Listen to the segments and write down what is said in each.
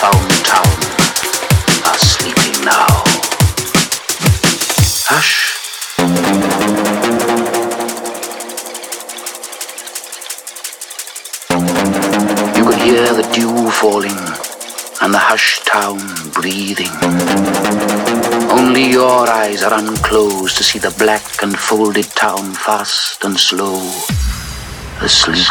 dumbfound town are sleeping now. Hush. You could hear the dew falling and the hushed town breathing. Only your eyes are unclosed to see the black and folded town fast and slow asleep.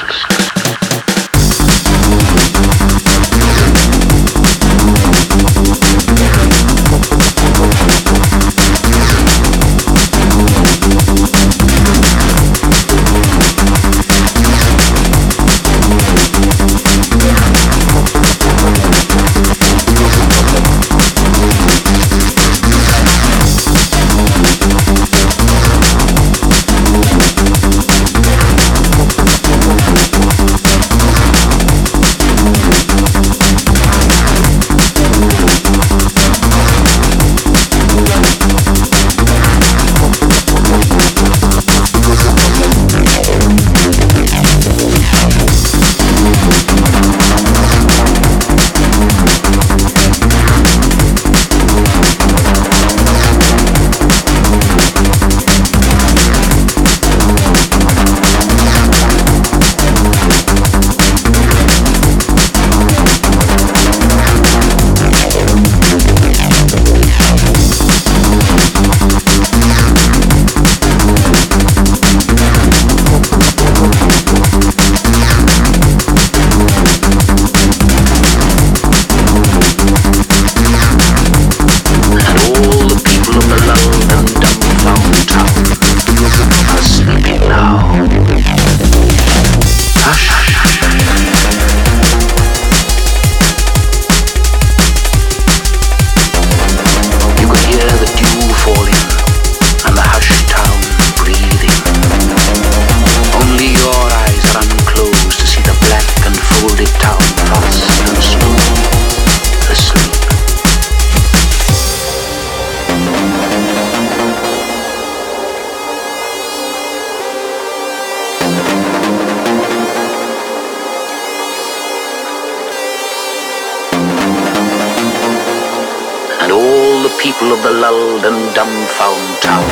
People of the lulled and dumbfound town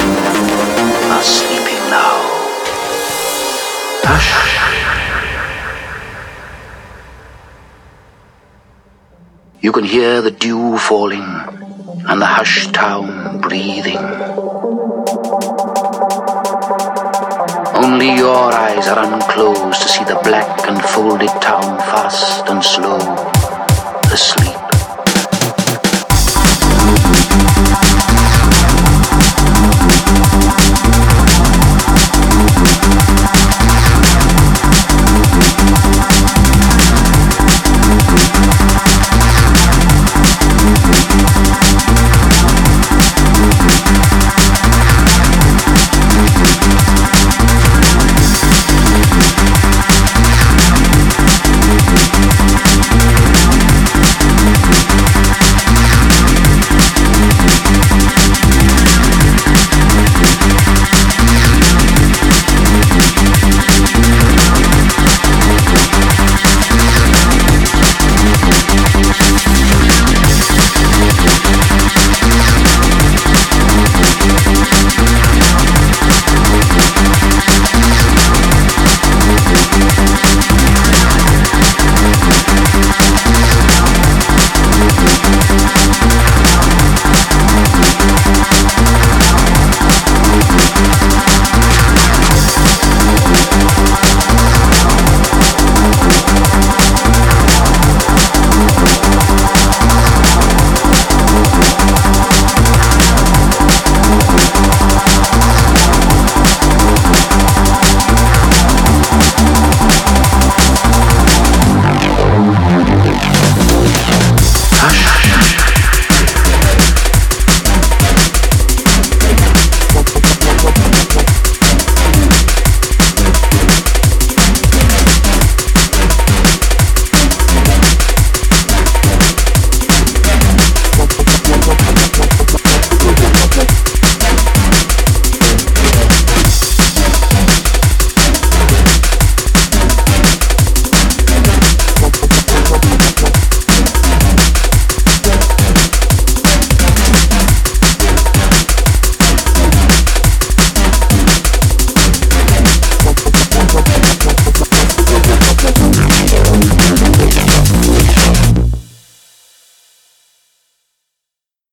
are sleeping now. Hush. You can hear the dew falling and the hushed town breathing. Only your eyes are unclosed to see the black and folded town fast and slow asleep.